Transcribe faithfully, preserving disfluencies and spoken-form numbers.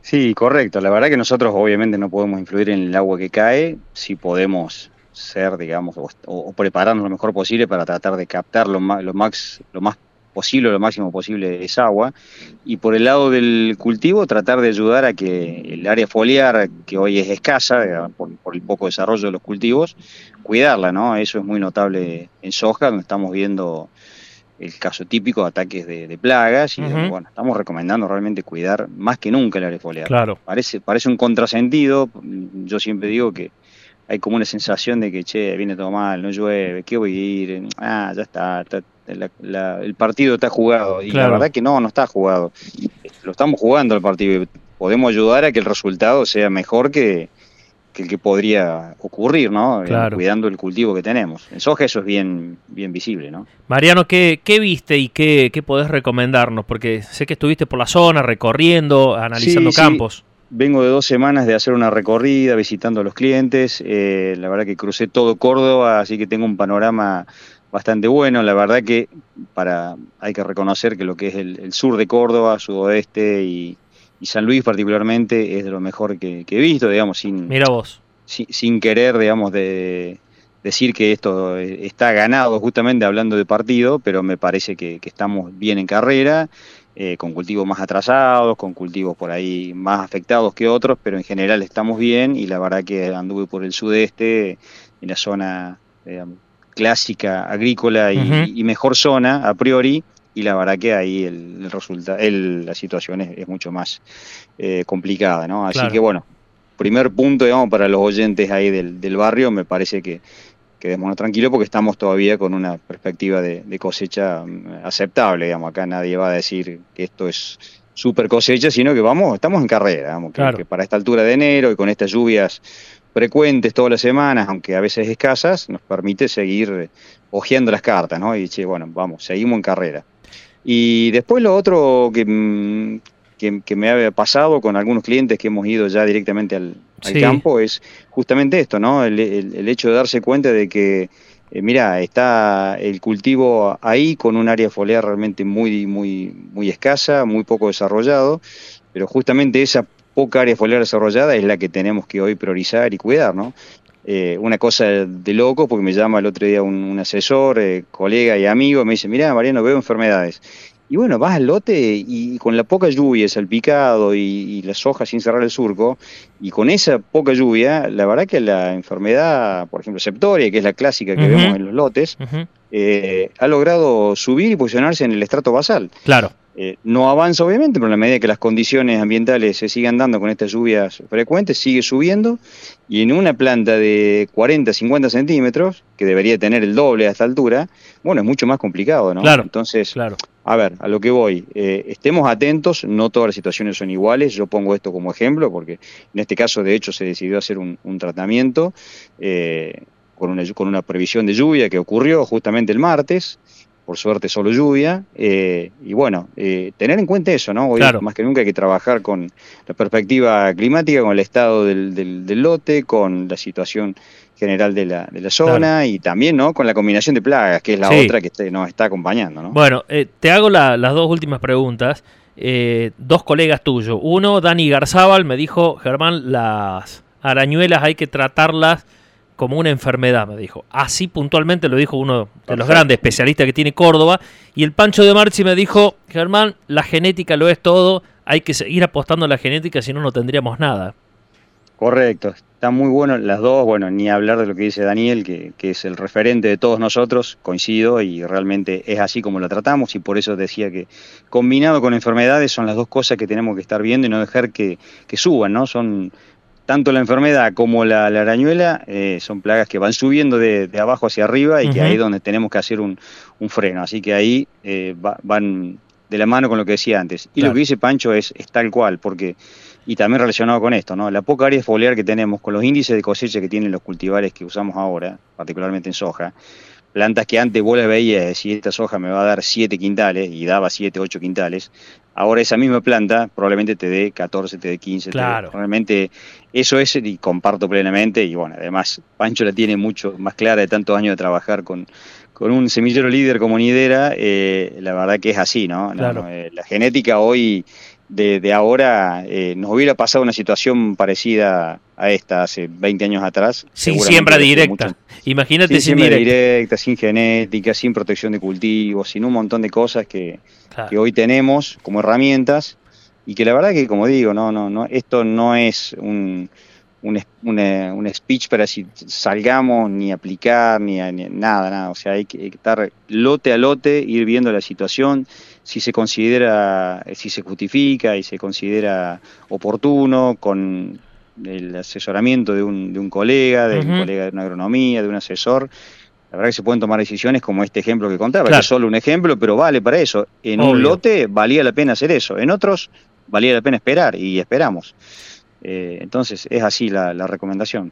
Sí, correcto. La verdad que nosotros obviamente no podemos influir en el agua que cae, sí podemos ser, digamos, o, o prepararnos lo mejor posible para tratar de captar lo más, lo max, lo más posible, lo máximo posible esa agua. Y por el lado del cultivo, tratar de ayudar a que el área foliar, que hoy es escasa, digamos, por, por el poco desarrollo de los cultivos, cuidarla, ¿no? Eso es muy notable en soja, donde estamos viendo el caso típico de ataques de, de plagas y donde, Ujú. bueno, estamos recomendando realmente cuidar más que nunca el área foliar. Claro, Parece, parece un contrasentido, yo siempre digo que hay como una sensación de que, che, viene todo mal, no llueve, ¿qué voy a ir? Ah, ya está, está- la- la- el partido está jugado. Y la claro. verdad que no, no está jugado. Lo estamos jugando el partido y podemos ayudar a que el resultado sea mejor que, que el que podría ocurrir, ¿no? Digamos, Claro. cuidando el cultivo que tenemos. En soja eso es bien, bien visible, ¿no? Mariano, ¿qué, qué viste y qué, qué podés recomendarnos? Porque sé que estuviste por la zona recorriendo, Sí, analizando sí, campos. vengo de dos semanas de hacer una recorrida visitando a los clientes. Eh, la verdad que crucé todo Córdoba, así que tengo un panorama bastante bueno. La verdad que para hay que reconocer que lo que es el, el sur de Córdoba, sudoeste y, y San Luis particularmente es de lo mejor que, que he visto, digamos, sin, Mira vos. sin, sin querer, digamos, de decir que esto eh, está ganado justamente hablando de partido, pero me parece que, que estamos bien en carrera, eh, con cultivos más atrasados, con cultivos por ahí más afectados que otros, pero en general estamos bien y la verdad que anduve por el sudeste, en la zona eh, clásica agrícola Ujú. y, y mejor zona a priori, y la verdad que ahí el, el resulta, el, la situación es, es mucho más eh, complicada, ¿no? Así que Claro. bueno, primer punto, digamos, para los oyentes ahí del, del barrio, me parece que quedémonos tranquilos porque estamos todavía con una perspectiva de, de cosecha mm, aceptable, digamos, acá nadie va a decir que esto es super cosecha, sino que vamos, estamos en carrera, digamos, que, Claro. que para esta altura de enero y con estas lluvias frecuentes todas las semanas, aunque a veces escasas, nos permite seguir hojeando las cartas, ¿no? Y che, bueno, vamos, seguimos en carrera. Y después lo otro que, mm, que, que me ha pasado con algunos clientes que hemos ido ya directamente al, al Sí. campo es justamente esto, ¿no? El, el- el hecho de darse cuenta de que, eh, mira, está el cultivo ahí con un área foliar realmente muy, muy, muy escasa, muy poco desarrollado, pero justamente esa poca área foliar desarrollada es la que tenemos que hoy priorizar y cuidar, ¿no? Eh, una cosa de loco, porque me llama el otro día un, un asesor, eh, colega y amigo, me dice, mirá, Mariano, veo enfermedades. Y bueno, vas al lote y, y con la poca lluvia, el salpicado y, y las hojas sin cerrar el surco, y con esa poca lluvia, la verdad que la enfermedad, por ejemplo, septoria, que es la clásica que vemos Ujú. en los lotes, Ujú. eh, ha logrado subir y posicionarse en el estrato basal. Claro. Eh, no avanza obviamente, pero en la medida que las condiciones ambientales se sigan dando con estas lluvias frecuentes, sigue subiendo y en una planta de cuarenta, cincuenta centímetros, que debería tener el doble a esta altura, bueno, es mucho más complicado, ¿no? Claro. Entonces, Claro. a ver, a lo que voy, eh, estemos atentos, no todas las situaciones son iguales, yo pongo esto como ejemplo, porque en este caso de hecho se decidió hacer un, un tratamiento eh, con, una, con una previsión de lluvia que ocurrió justamente el martes, por suerte solo lluvia, eh, y bueno, eh, tener en cuenta eso, ¿no? Hoy Claro. más que nunca hay que trabajar con la perspectiva climática, con el estado del, del, del lote, con la situación general de la, de la Claro. zona y también, ¿no? Con la combinación de plagas, que es la Sí. otra que este, nos está acompañando, ¿no? Bueno, eh, te hago la- las dos últimas preguntas. Eh, dos colegas tuyos. Uno, Dani Garzábal, me dijo, Germán, las arañuelas hay que tratarlas como una enfermedad, me dijo. Así puntualmente lo dijo uno de los grandes Perfecto. especialistas que tiene Córdoba. Y el Pancho de Marchi me dijo, Germán, la genética lo es todo, hay que seguir apostando a la genética, si no, no tendríamos nada. Correcto, está muy bueno las dos, bueno, ni hablar de lo que dice Daniel, que, que es el referente de todos nosotros, coincido y realmente es así como la tratamos y por eso decía que combinado con enfermedades son las dos cosas que tenemos que estar viendo y no dejar que, que suban, ¿no? Son tanto la enfermedad como la, la arañuela, eh, son plagas que van subiendo de, de abajo hacia arriba y que ahí Ujú. es donde tenemos que hacer un, un freno, así que ahí eh, va- van de la mano con lo que decía antes. Y lo que Claro. dice Pancho es, es tal cual, porque y también relacionado con esto, ¿no? La poca área foliar que tenemos, con los índices de cosecha que tienen los cultivares que usamos ahora, particularmente en soja, plantas que antes vos las veías, decís, esta soja me va a dar siete quintales, y daba siete, ocho quintales, ahora esa misma planta probablemente te dé catorce, te dé quince, te dé, Claro. realmente eso es, y comparto plenamente, y bueno, además Pancho la tiene mucho más clara de tantos años de trabajar con, con un semillero líder como Nidera, eh, la verdad que es así, ¿no? No, Claro. no, eh, la genética hoy de, de ahora, eh, nos hubiera pasado una situación parecida a esta hace veinte años atrás. Sin siembra directa. Mucho, Imagínate sin, sin siembra directa. directa, sin genética, sin protección de cultivos, sin un montón de cosas que, claro. que hoy tenemos como herramientas y que la verdad que, como digo, no, no, no, esto no es un, un, un, un speech para si salgamos ni aplicar ni, ni nada, nada. O sea, hay que estar lote a lote, ir viendo la situación, si se considera, si se justifica y se considera oportuno, con el asesoramiento de un, de un colega, de uh-huh. un colega de una agronomía, de un asesor. La verdad que se pueden tomar decisiones como este ejemplo que contaba, claro. que es solo un ejemplo, pero vale para eso. En Obvio. un lote valía la pena hacer eso, en otros valía la pena esperar y esperamos. Eh, entonces es así la, la recomendación.